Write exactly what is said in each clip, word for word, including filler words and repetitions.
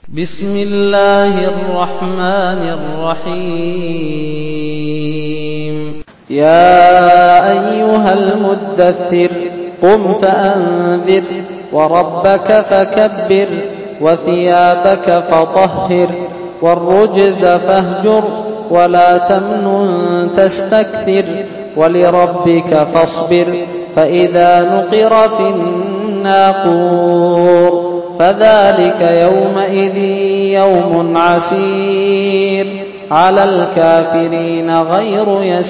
بسم الله الرحمن الرحيم يا أيها المدثر قم فأنذر وربك فكبر وثيابك فطهر والرجز فاهجر ولا تمنن تستكثر ولربك فاصبر فإذا نقر في الناقور فذلك يومئذ يوم عسير على الكافرين غير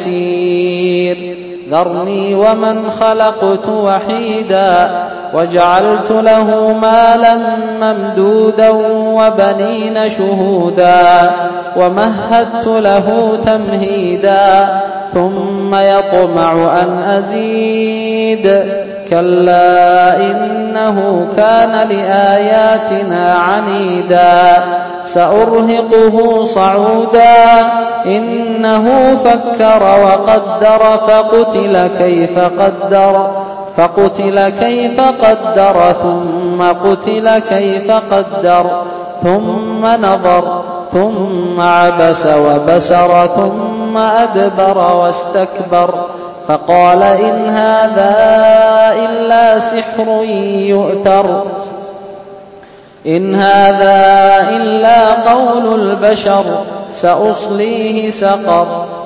يسير ذرني ومن خلقت وحيدا وجعلت له مالا ممدودا وبنين شهودا ومهدت له تمهيدا ثم يطمع أن أزيد كلا إنه كان لآياتنا عنيدا سأرهقه صعودا إنه فكر وقدر فقتل كيف قدر فقتل كيف قدر ثم قتل كيف قدر ثم نظر ثم عبس وبسر ثم أدبر واستكبر فقال إن هذا إلا سحر يؤثر إن هذا إلا قول البشر سأصليه سقر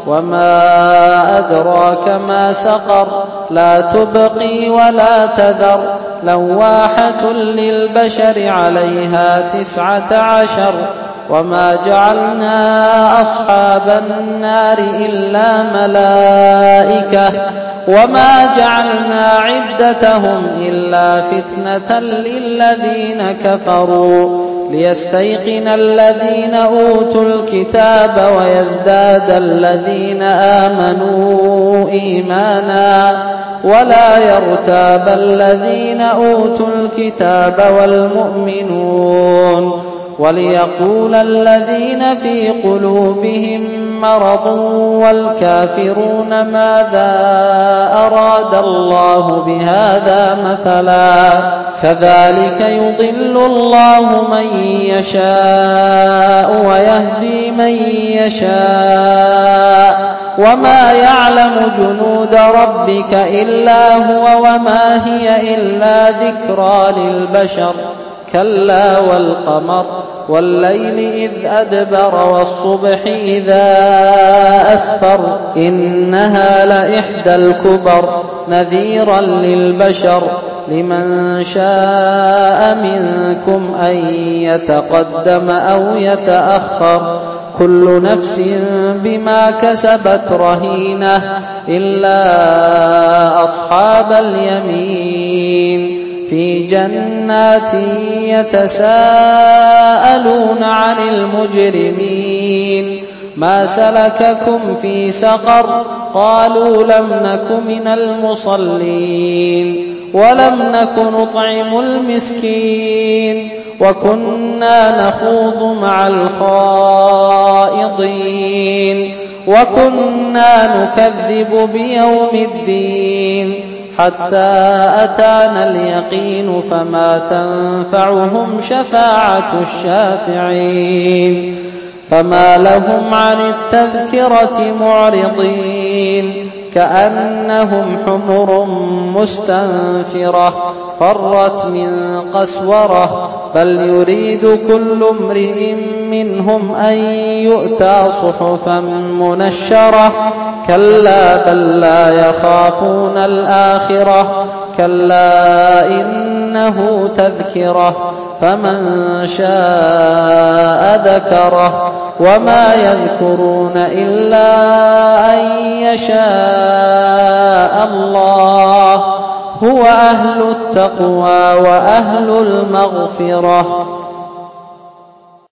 وما أدراك ما سقر لا تبقي ولا تذر لواحة للبشر عليها تسعة عشر وما جعلنا أصحاب النار إلا ملائكة وما جعلنا عدتهم إلا فتنة للذين كفروا ليستيقن الذين أوتوا الكتاب ويزداد الذين آمنوا إيمانا ولا يرتاب الذين أوتوا الكتاب والمؤمنون وليقول الذين في قلوبهم مرض والكافرون ماذا أراد الله بهذا مثلا كذلك يضل الله من يشاء ويهدي من يشاء وما يعلم جنود ربك إلا هو وما هي إلا ذكرى للبشر كلا والقمر والليل إذ أدبر والصبح إذا أسفر إنها لإحدى الكبر نذيرا للبشر لمن شاء منكم أن يتقدم أو يتأخر كل نفس بما كسبت رهينة إلا أصحاب اليمين في جنات يتساءلون عن المجرمين ما سلككم في سقر قالوا لم نك من المصلين ولم نك نطعم المسكين وكنا نخوض مع الخائضين وكنا نكذب بيوم الدين حتى أتانا اليقين فما تنفعهم شفاعة الشافعين فما لهم عن التذكرة معرضين كأنهم حمر مستنفرة فرت من قسورة بل يريد كل امرئ منهم أن يؤتى صحفا منشرة كلا بل لا يخافون الآخرة كلا إنه تذكرة فمن شاء ذكره وما يذكرون إلا أن يشاء الله هو أهل التقوى وأهل المغفرة